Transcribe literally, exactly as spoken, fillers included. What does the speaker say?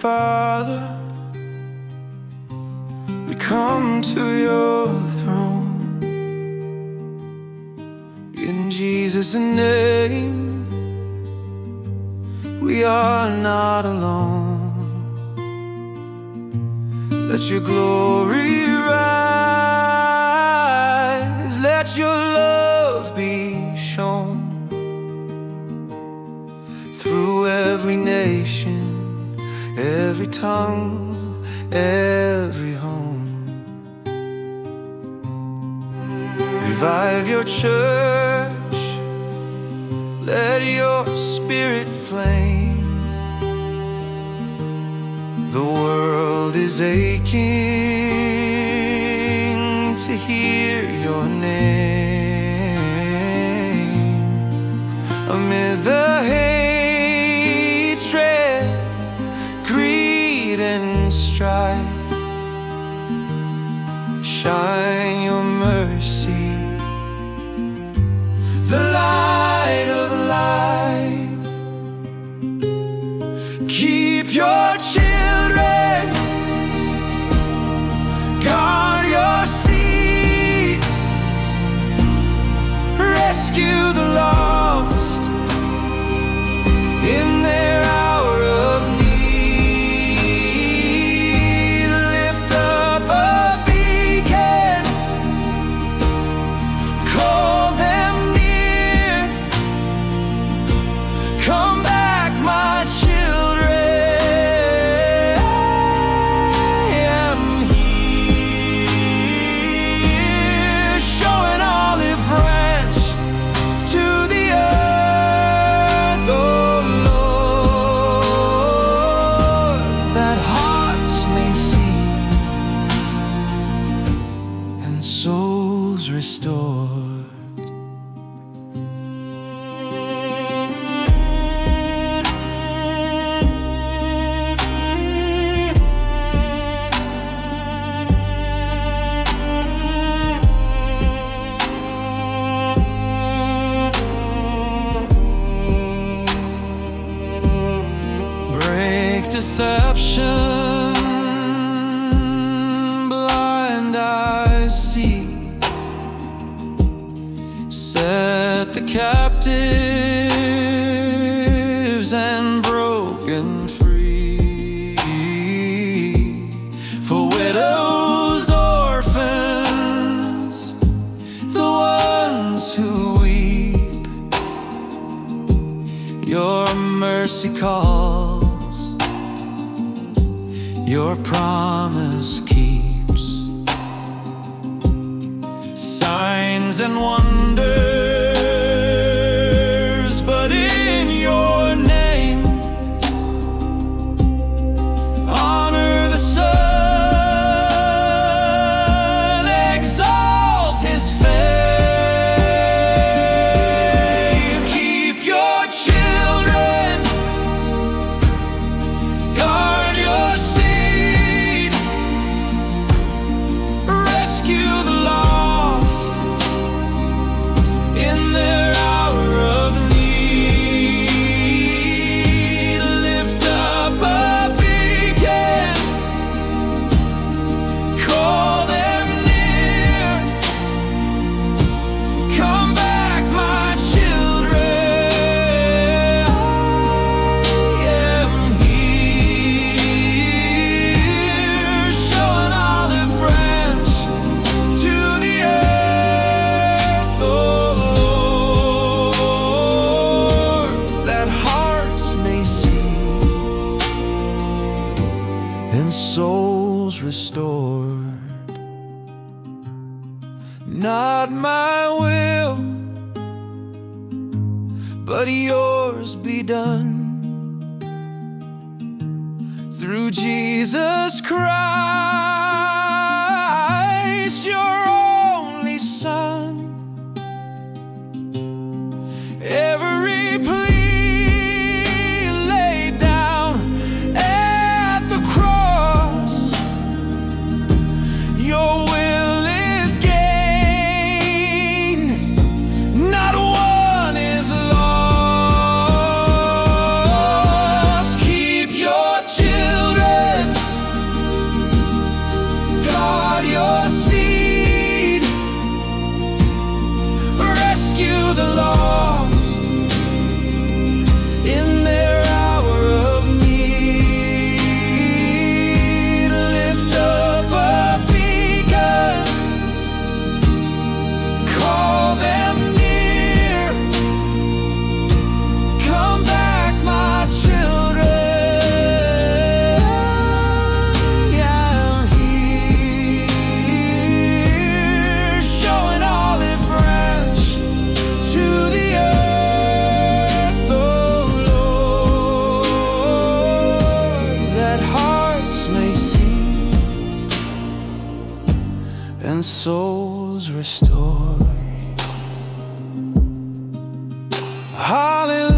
Father, we come to your throne. In Jesus' name, we are not alone. Let your glory rise, let your love be shown through every nation, every tongue, every home. Revive your church, let your spirit flame. The world is aching to hear your name. Amid the hatred, greed and strife, shine your mercy, the light of life. Keep your children, guard your seed, rescue the lost in their hour of need. Lift up a beacon, call them near. Come back, my children, I am here. Show an olive branch to the earth, oh Lord, that hearts may see and souls restored. Break deception, blind eyes see. Set the captives and broken free. For widows, orphans, the ones who weep, your mercy calls, your promise keeps. Signs and wonders, but in your name. Honor the Son, exalt his fame. Keep your children, guard your seed, rescue the lost in their hour of need. Lift up a beacon, call them near. Come back, my children, I am here. Show an olive branch to the earth, oh Lord, that hearts may see and souls restored. Not my will, but yours be done. Through Jesus Christ, your only Son. Every plea laid down at the cross, your will is gain, not one is lost. Keep your children, eyes may see, and souls restored. Hallelujah.